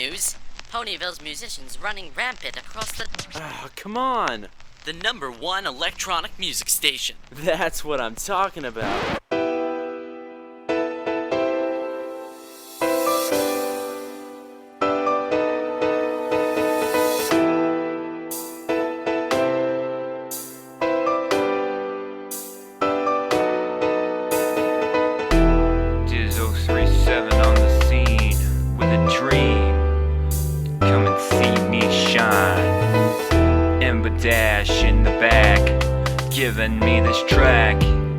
news. Ponyville's musicians running rampant across the... Ah, come on! The #1 electronic music station. That's what I'm talking about. Diz 037 on the scene with a dream. Come and see me shine. Ember Dash in the back, giving me this track,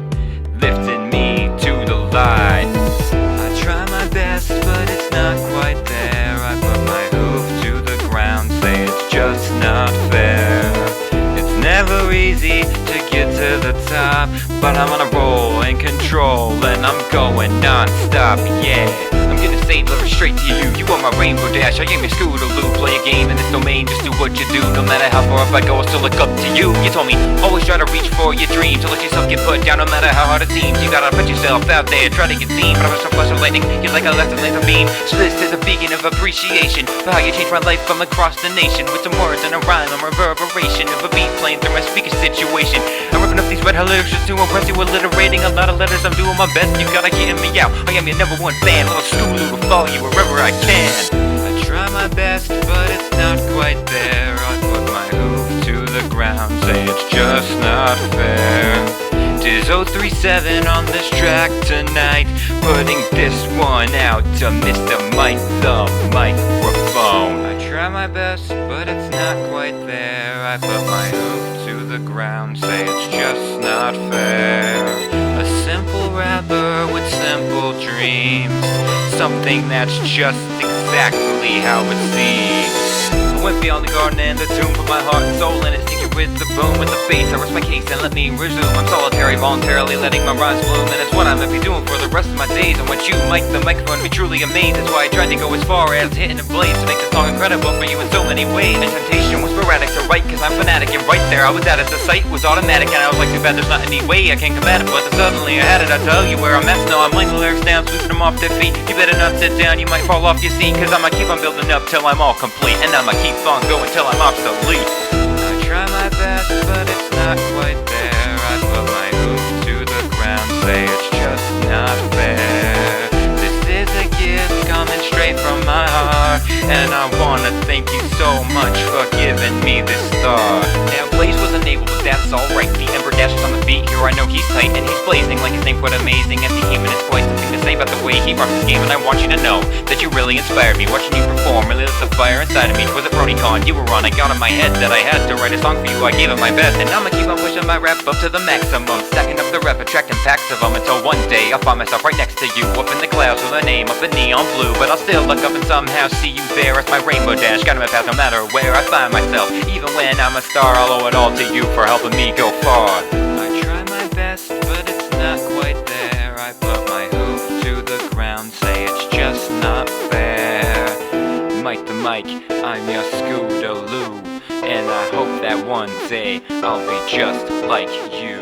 lifting me to the light. I try my best, but it's not quite there. I put my hoof to the ground, say it's just not fair. It's never easy to get to the top, but I'm on a roll and control, and I'm going non-stop, yeah. I'm gonna say deliver straight to you. You are my Rainbow Dash, I ain't your Scootaloo. Play a game in this domain, just do what you do. No matter how far up I go, I still look up to you. You told me, always try to reach for your dreams. To let yourself get put down, no matter how hard it seems. You gotta put yourself out there, try to get seen. But I'm so flash of lightning, you're like a lesson laser beam. So this is a beacon of appreciation for how you changed my life from across the nation. With some words and a rhyme, a reverberation of a beat playing through my speaker situation. I'm ripping up these red hot lyrics just to impress you, alliterating a lot of letters. I'm doing my best, you gotta hear me out. I am your #1 fan, little Scootaloo will follow you wherever I can. I try my best, but it's not quite there. I put my hoof to the ground, say it's just not fair. Diz 037 on this track tonight, putting this one out to Mr. Mike, the microphone. I try my best, but it's not quite there. I put my hoof to the ground, say it's just not fair. A simple rapper with simple dreams, something that's just exactly how it seems. I went beyond the garden and the tomb, put my heart and soul in it, stick it with the boom, with the bass. I rest my case and let me resume. I'm solitary, voluntarily letting my rhymes bloom, and it's what I'm gonna be doing for the rest of my days. I want you, Mike, the microphone, to be truly amazed. That's why I tried to go as far as hitting a blaze to make this song incredible for you in so many ways. And temptation was sporadic to write, cause I'm fanatic, and right there I was at it. The sight was automatic, and I was like, too bad there's not any way I can combat it. But then suddenly I had it, I tell you where I'm at. No, I'm laying the lyrics down, sweeping them off their feet. You better not sit down, you might fall off your seat, cause I'ma keep on building up till I'm all complete, and I'ma keep on going till I'm obsolete. I try my best, but it's not quite there. I put my hoof to the ground, say it's just not fair. This is a gift coming straight from my heart, and I wanna thank you so much for giving me this start. Now Blaze was enabled, but that's alright. The Ember Dash is on the beat, here I know he's tight, and he's blazing like his name quite amazing. As he came in his voice, something to say about the way he rocks his game, and I want you to know that you really inspired me. Watching you perform really lit the fire inside of me. Was it BronyCon you were on? I got in my head that I had to write a song for you. I gave it my best, and I'ma keep on pushing my rap up to the maximum, stacking up the rep, attracting packs of them, until one day I'll find myself right next to you, up in the clouds with a name up in neon blue. But I'll still look up and somehow see you there as my Rainbow Dash, guiding my path no matter where I find myself. Even when I'm a star, I'll owe it all to you for helping me go far. I try my best, but it's not quite there. I put my hoof to the ground, say it's just not fair. Mike the Mike, I'm your Scootaloo, and I hope that one day I'll be just like you.